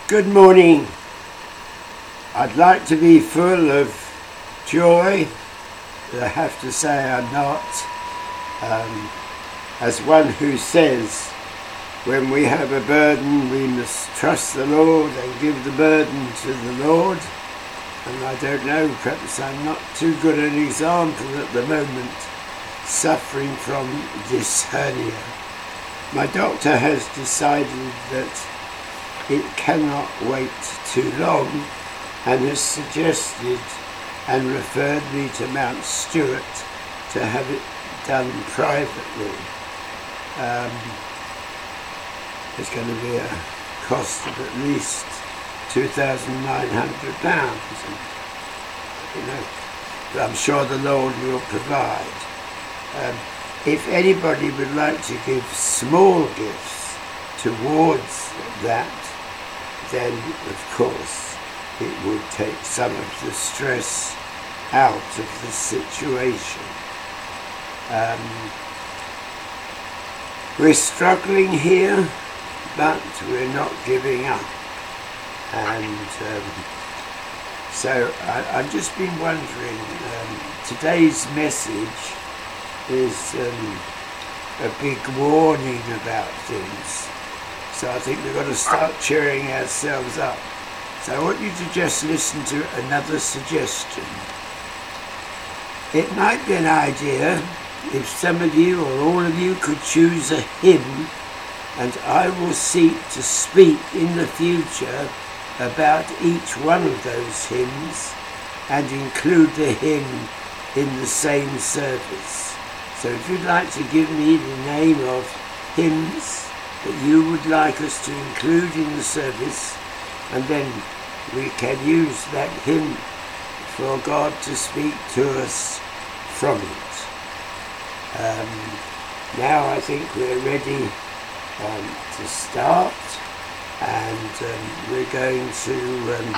Good morning. I'd like to be full of joy, but I have to say I'm not. As one who says, when we have a burden, we must trust the Lord and give the burden to the Lord. And I don't know, perhaps I'm not too good an example at the moment, suffering from this hernia. My doctor has decided that it cannot wait too long and has suggested and referred me to Mount Stewart to have it done privately. It's going to be a cost of at least £2,900. But I'm sure the Lord will provide. If anybody would like to give small gifts towards that, then of course it would take some of the stress out of the situation. We're struggling here, but we're not giving up. And so I've just been wondering, today's message is a big warning about things. So I think we've got to start cheering ourselves up. So I want you to just listen to another suggestion. It might be an idea if some of you or all of you could choose a hymn, and I will seek to speak in the future about each one of those hymns and include the hymn in the same service. So if you'd like to give me the name of hymns that you would like us to include in the service, and then we can use that hymn for God to speak to us from it. Now I think we're ready to start, and we're going to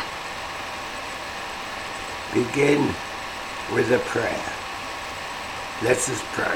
begin with a prayer. Let us pray.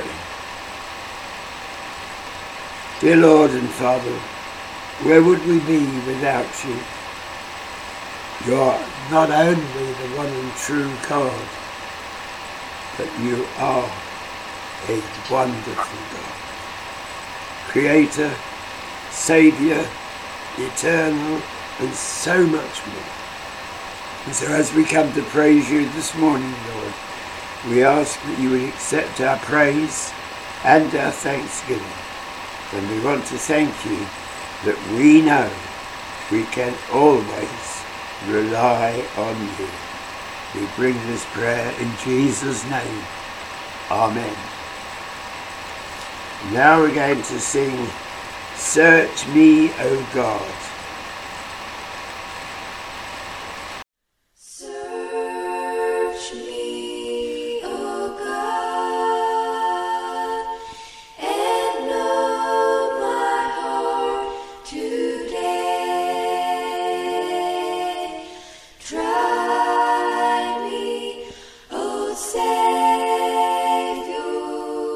Dear Lord and Father, where would we be without you? You're not only the one and true God, but you are a wonderful God. Creator, Saviour, eternal, and so much more. And so as we come to praise you this morning, Lord, we ask that you would accept our praise and our thanksgiving. And we want to thank you that we know we can always rely on you. We bring this prayer in Jesus' name. Amen. Now we're going to sing Search Me, O God.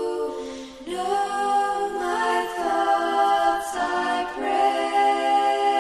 Know my thoughts, I pray.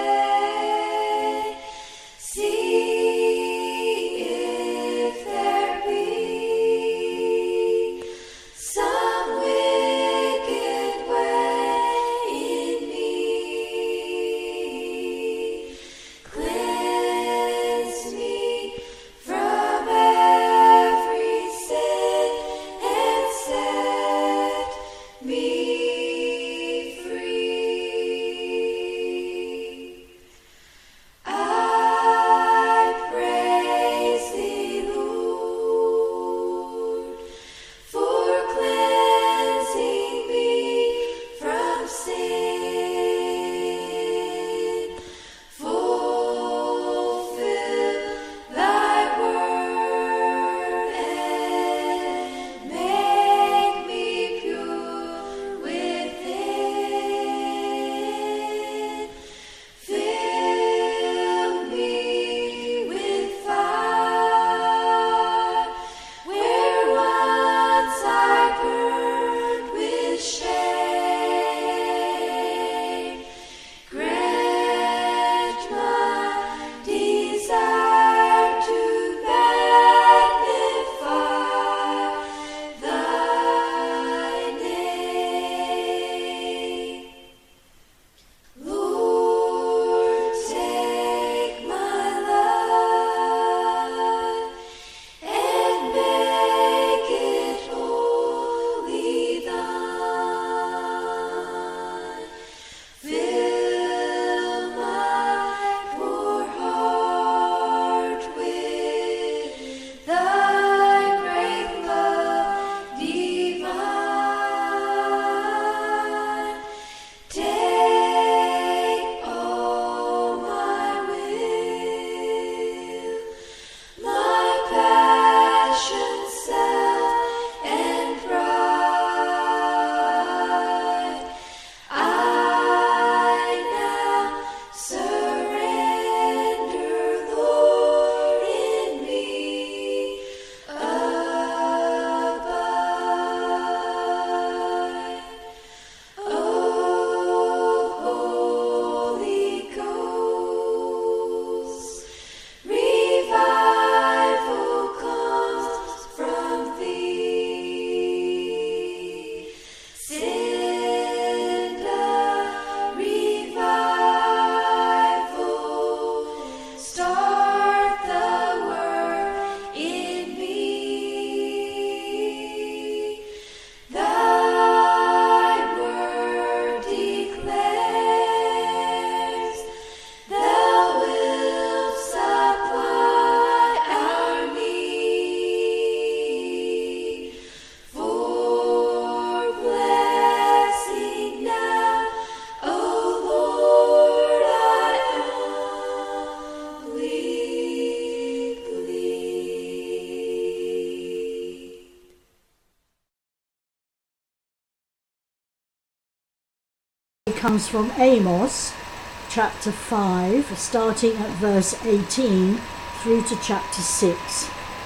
comes from Amos chapter 5, starting at verse 18 through to chapter 6.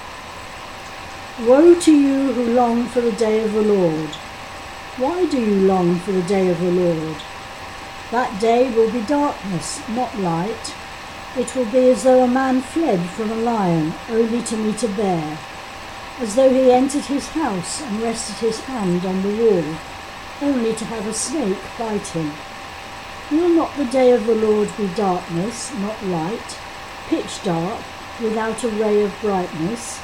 Woe to you who long for the day of the Lord. Why do you long for the day of the Lord? That day will be darkness, not light. It will be as though a man fled from a lion, only to meet a bear, as though he entered his house and rested his hand on the wall, only to have a snake bite him. Will not the day of the Lord be darkness, not light, pitch dark, without a ray of brightness?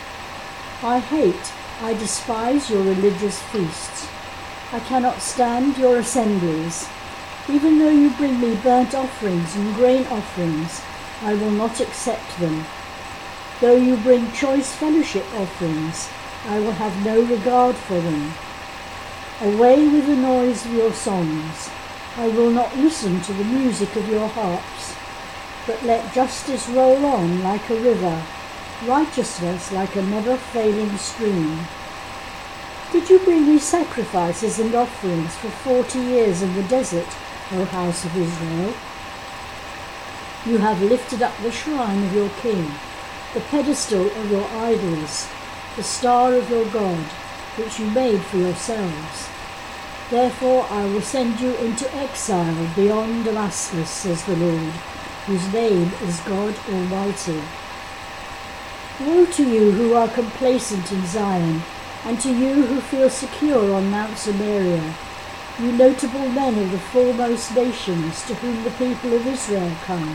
I despise your religious feasts. I cannot stand your assemblies. Even though you bring me burnt offerings and grain offerings, I will not accept them. Though you bring choice fellowship offerings, I will have no regard for them. Away with the noise of your songs. I will not listen to the music of your harps. But let justice roll on like a river, righteousness like a never-failing stream. Did you bring me sacrifices and offerings for 40 years in the desert, O house of Israel? You have lifted up the shrine of your king, the pedestal of your idols, the star of your God, which you made for yourselves. Therefore I will send you into exile beyond Damascus, says the Lord, whose name is God Almighty. Woe to you who are complacent in Zion, and to you who feel secure on Mount Samaria, you notable men of the foremost nations to whom the people of Israel come.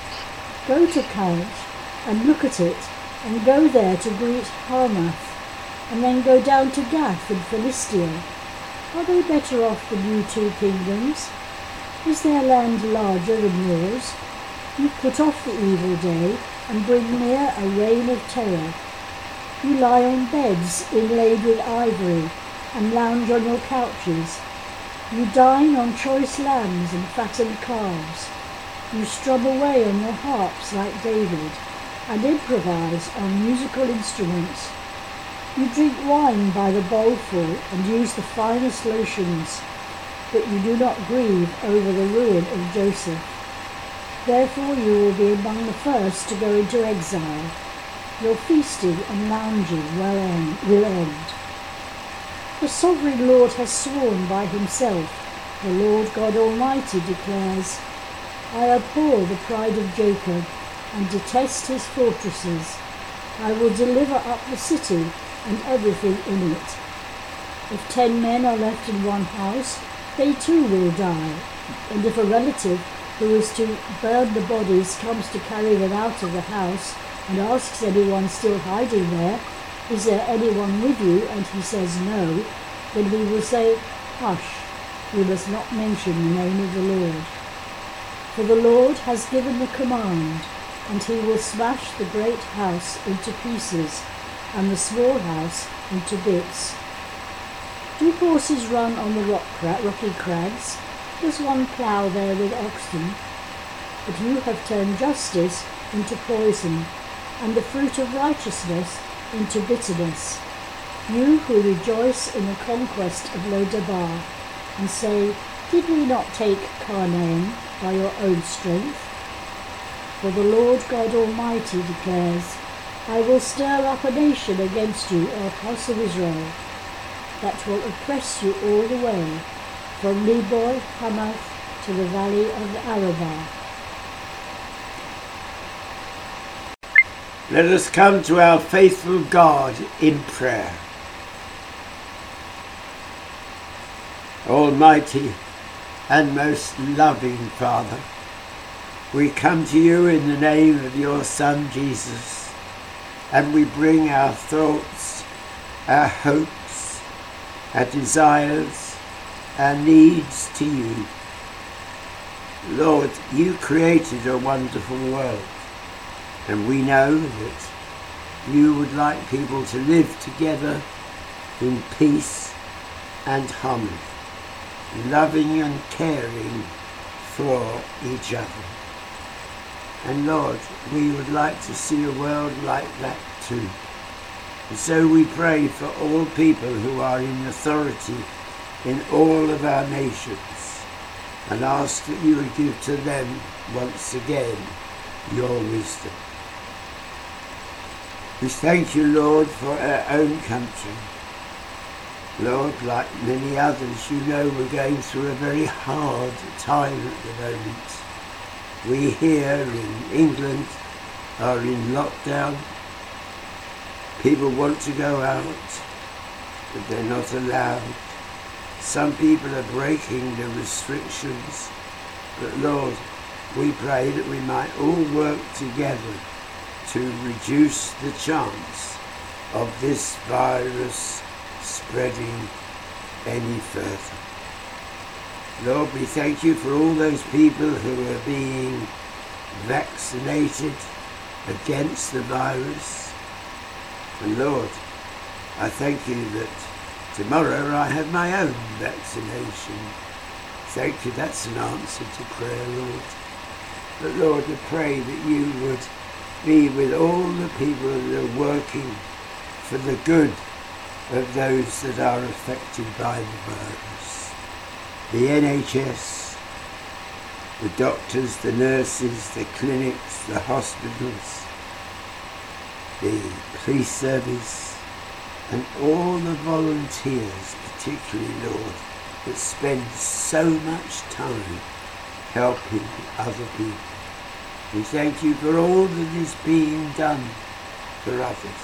Go to Count and look at it, and go there to greet Hamath, and then go down to Gath in Philistia. Are they better off than you two kingdoms? Is their land larger than yours? You put off the evil day and bring near a reign of terror. You lie on beds inlaid with ivory and lounge on your couches. You dine on choice lambs and fattened calves. You strum away on your harps like David and improvise on musical instruments. You drink wine by the bowlful and use the finest lotions, but you do not grieve over the ruin of Joseph. Therefore you will be among the first to go into exile. Your feasting and lounging will end. The sovereign Lord has sworn by himself. The Lord God Almighty declares, I abhor the pride of Jacob and detest his fortresses. I will deliver up the city and everything in it. If 10 men are left in one house, they too will die. And if a relative who is to burn the bodies comes to carry them out of the house and asks anyone still hiding there, is there anyone with you? And he says no, then we will say, hush, you must not mention the name of the Lord. For the Lord has given the command, and he will smash the great house into pieces, and the small house into bits. Do horses run on the rocky crags? Does one plough there with oxen? But you have turned justice into poison, and the fruit of righteousness into bitterness. You who rejoice in the conquest of Lodabar, and say, did we not take Carnaim by your own strength? For the Lord God Almighty declares, I will stir up a nation against you, O house of Israel, that will oppress you all the way, from Nebo Hamath to the valley of the Arabah. Let us come to our faithful God in prayer. Almighty and most loving Father, we come to you in the name of your Son Jesus, and we bring our thoughts, our hopes, our desires, our needs to you. Lord, you created a wonderful world, and we know that you would like people to live together in peace and harmony, loving and caring for each other. And Lord, we would like to see a world like that too. And so we pray for all people who are in authority in all of our nations, and ask that you would give to them once again your wisdom. We thank you, Lord, for our own country. Lord, like many others, you know we're going through a very hard time at the moment. We here in England are in lockdown. People want to go out, but they're not allowed. Some people are breaking the restrictions, but Lord, we pray that we might all work together to reduce the chance of this virus spreading any further. Lord, we thank you for all those people who are being vaccinated against the virus. And Lord, I thank you that tomorrow I have my own vaccination. Thank you, that's an answer to prayer, Lord. But Lord, I pray that you would be with all the people that are working for the good of those that are affected by the virus. The NHS, the doctors, the nurses, the clinics, the hospitals, the police service, and all the volunteers, particularly, Lord, that spend so much time helping other people. We thank you for all that is being done for others.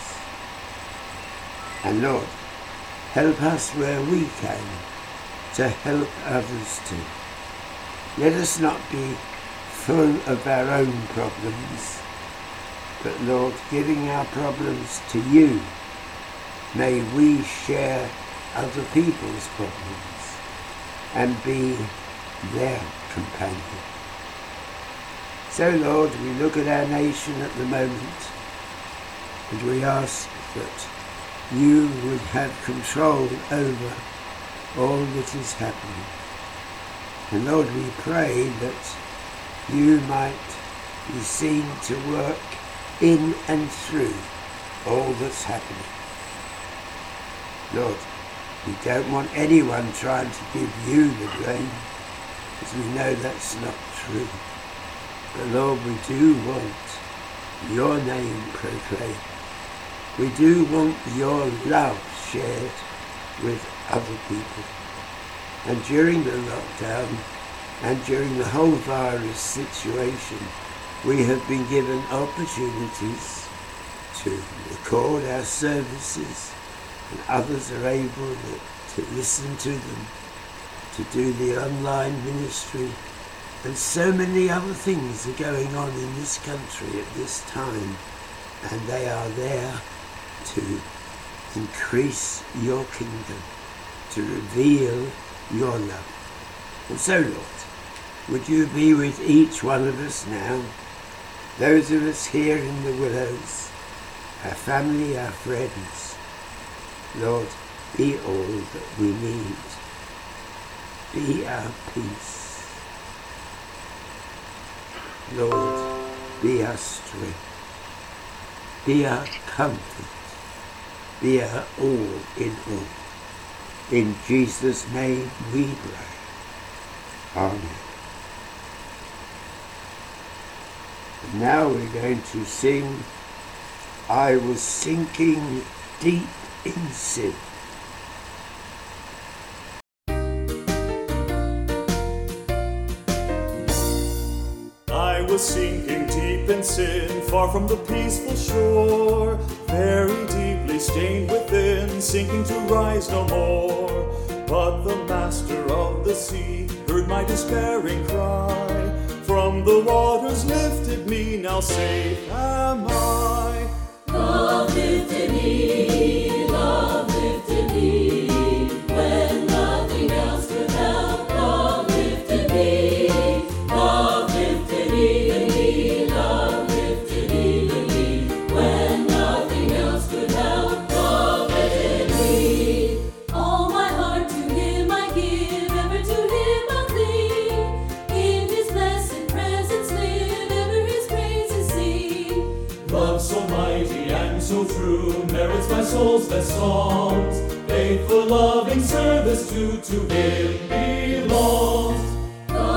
And Lord, help us where we can to help others too. Let us not be full of our own problems, but Lord, giving our problems to you, may we share other people's problems and be their companion. So Lord, we look at our nation at the moment and we ask that you would have control over all that is happening. And Lord, we pray that you might be seen to work in and through all that's happening. Lord, we don't want anyone trying to give you the blame, because we know that's not true. But Lord, we do want your name proclaimed. We do want your love shared with other people. And during the lockdown and during the whole virus situation, we have been given opportunities to record our services, and others are able to listen to them, to do the online ministry, and so many other things are going on in this country at this time, and they are there to increase your kingdom, to reveal your love. And so, Lord, would you be with each one of us now, those of us here in the Willows, our family, our friends. Lord, be all that we need. Be our peace. Lord, be our strength. Be our comfort. Be our all in all. In Jesus' name we pray. Amen. And now we're going to sing, I Was Sinking Deep in Sin. I was sinking deep in sin, far from the peaceful shore, very deeply stained within, sinking to rise no more. But the master of the sea heard my despairing cry, from the waters lifted me, now safe am I. Love lifted me, love lifted me, when nothing else could help. Love lifted me, love lifted even me, love lifted even me, when nothing else could help. Love lifted me. All my heart to Him I give, ever to Him I'll cling. In His blessed presence live, ever His praises sing. Love so mighty and so true merits my soul's best songs. Faithful, loving service to Him belongs.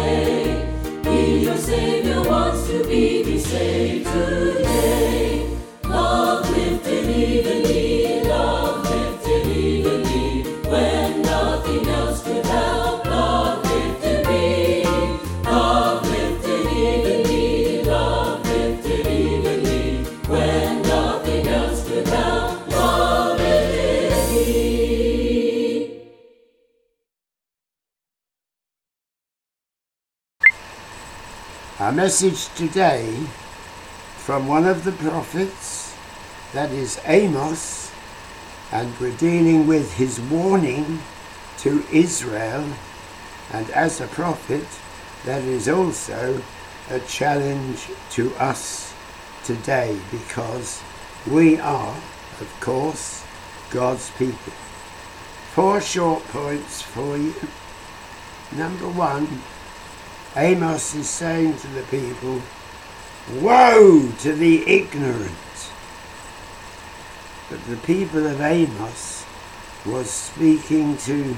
pray. He, your Savior, wants to be saved today. Love lifted even me, love lifted even me, when nothing else could help. Love lifted me, love lifted even me, love lifted even me, when nothing else could help. Love lifted me. Our message today from one of the prophets, that is Amos, and we're dealing with his warning to Israel, and as a prophet, that is also a challenge to us today, because we are, of course, God's people. 4 short points for you. Number 1, Amos is saying to the people, woe to the ignorant. But the people of Amos was speaking to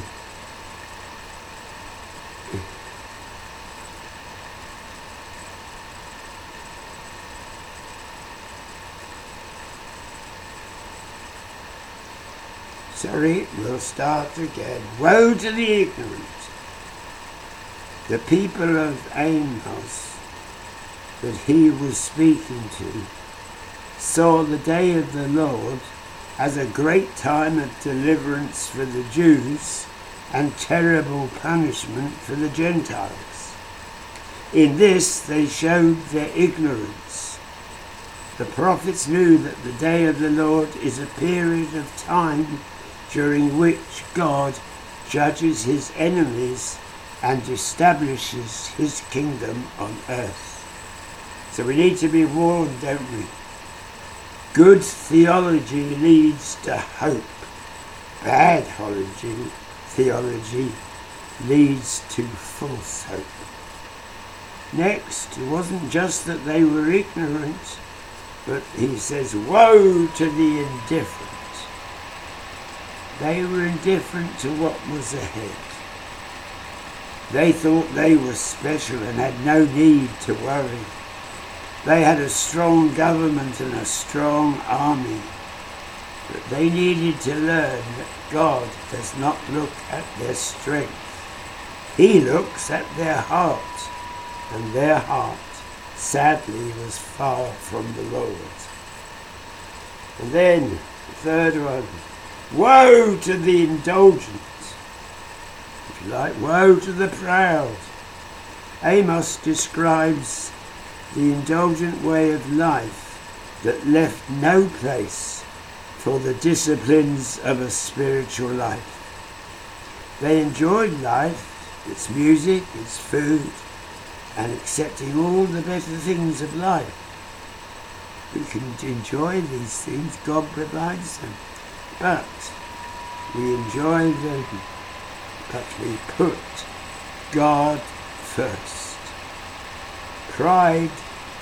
we'll start again. Woe to the ignorant. The people of Amos that he was speaking to saw the day of the Lord as a great time of deliverance for the Jews and terrible punishment for the Gentiles. In this they showed their ignorance. The prophets knew that the day of the Lord is a period of time during which God judges his enemies and establishes his kingdom on earth. So we need to be warned, don't we? Good theology leads to hope. Bad theology leads to false hope. Next, it wasn't just that they were ignorant, but he says, woe to the indifferent. They were indifferent to what was ahead. They thought they were special and had no need to worry. They had a strong government and a strong army, but they needed to learn that God does not look at their strength. He looks at their heart, and their heart, sadly, was far from the Lord. And then, the third one, woe to the indulgent. If you like, woe to the proud. Amos describes the indulgent way of life that left no place for the disciplines of a spiritual life. They enjoyed life, its music, its food, and accepting all the better things of life. We can enjoy these things, God provides them, but we enjoy them, but we put God first. Pride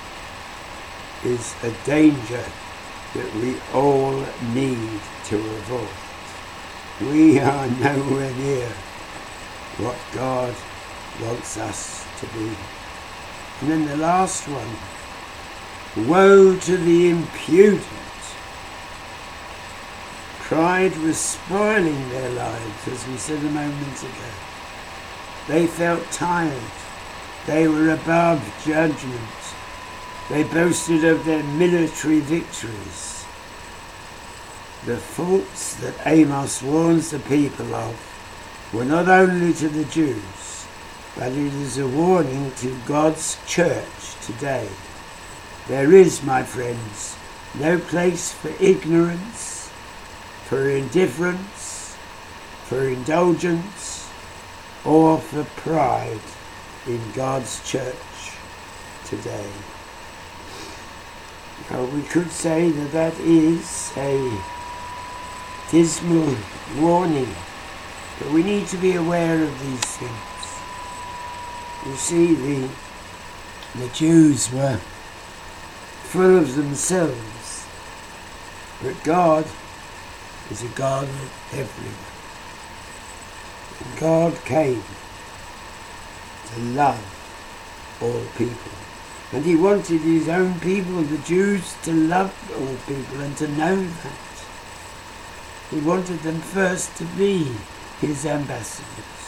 is a danger that we all need to avoid. We are nowhere near what God wants us to be. And then the last one, woe to the impudent. Pride was spoiling their lives, as we said a moment ago. They felt tired. They were above judgment. They boasted of their military victories. The faults that Amos warns the people of were not only to the Jews, but it is a warning to God's church today. There is, my friends, no place for ignorance, for indifference, for indulgence, or for pride in God's church today. Now, we could say that that is a dismal warning, but we need to be aware of these things. You see, the Jews were full of themselves, but God is a God of everyone. And God came to to love all people. And he wanted his own people, the Jews, to love all people and to know that. He wanted them first to be his ambassadors.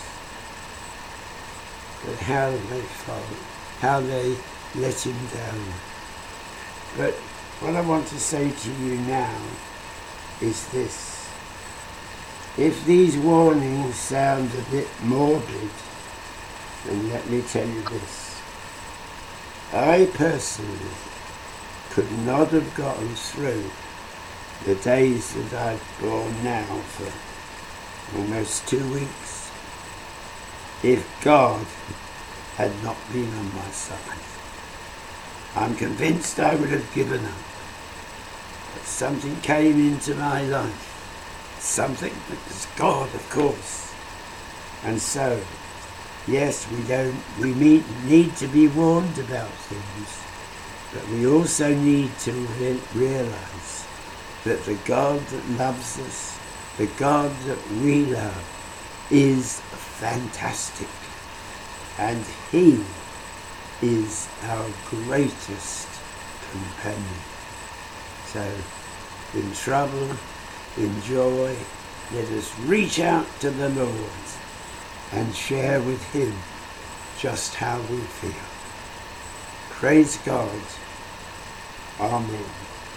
But how they followed, how they let him down. But what I want to say to you now is this. If these warnings sound a bit morbid, then let me tell you this. I personally could not have gotten through the days that I've borne now for almost 2 weeks if God had not been on my side. I'm convinced I would have given up. But something came into my life. Something that was God, of course. And so, yes, we need to be warned about things, but we also need to realize that the God that loves us, the God that we love, is fantastic. And he is our greatest companion. So, in trouble, in joy, let us reach out to the Lord and share with him just how we feel. Praise God. Amen.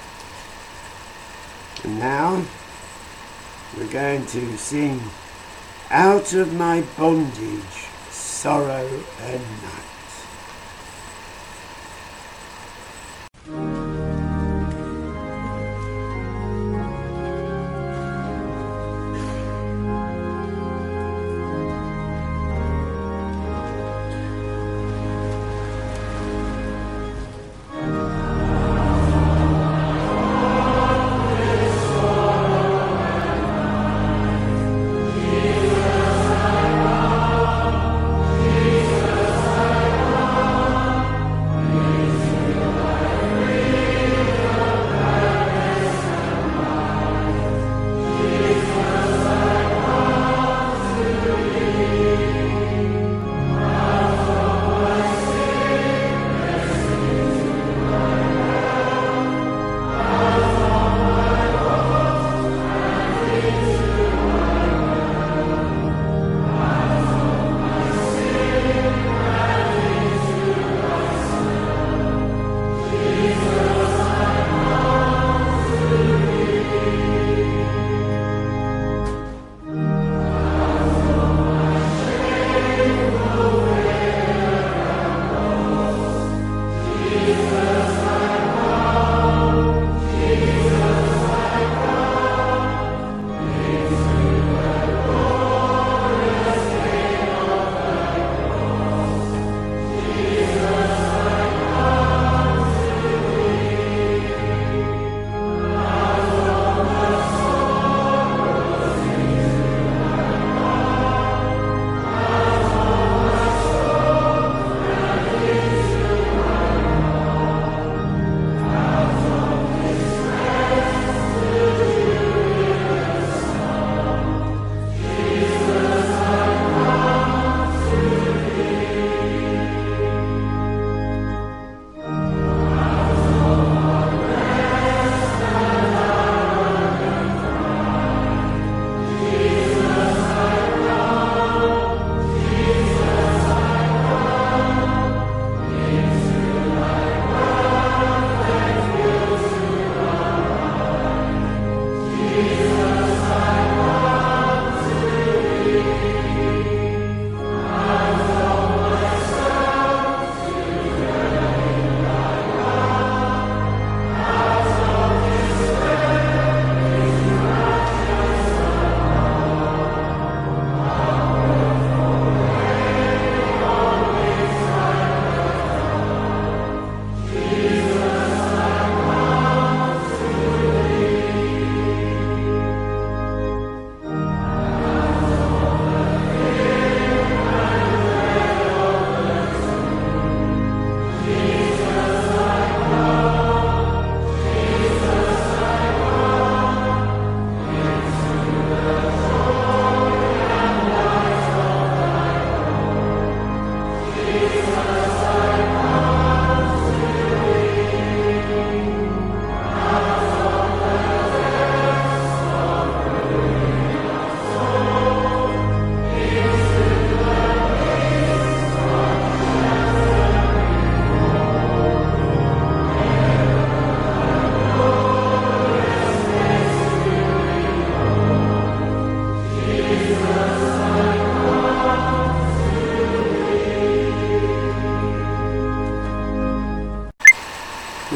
And now we're going to sing Out of My Bondage, Sorrow and Night.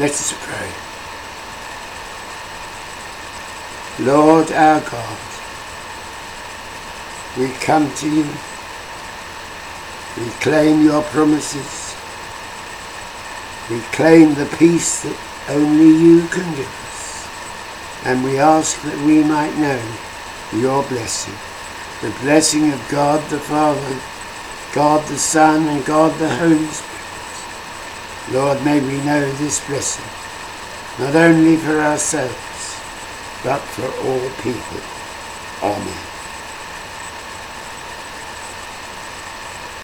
Let us pray. Lord our God, we come to you. We claim your promises. We claim the peace that only you can give us. And we ask that we might know your blessing, the blessing of God the Father, God the Son, and God the Holy Spirit. Lord, may we know this blessing, not only for ourselves, but for all people. Amen.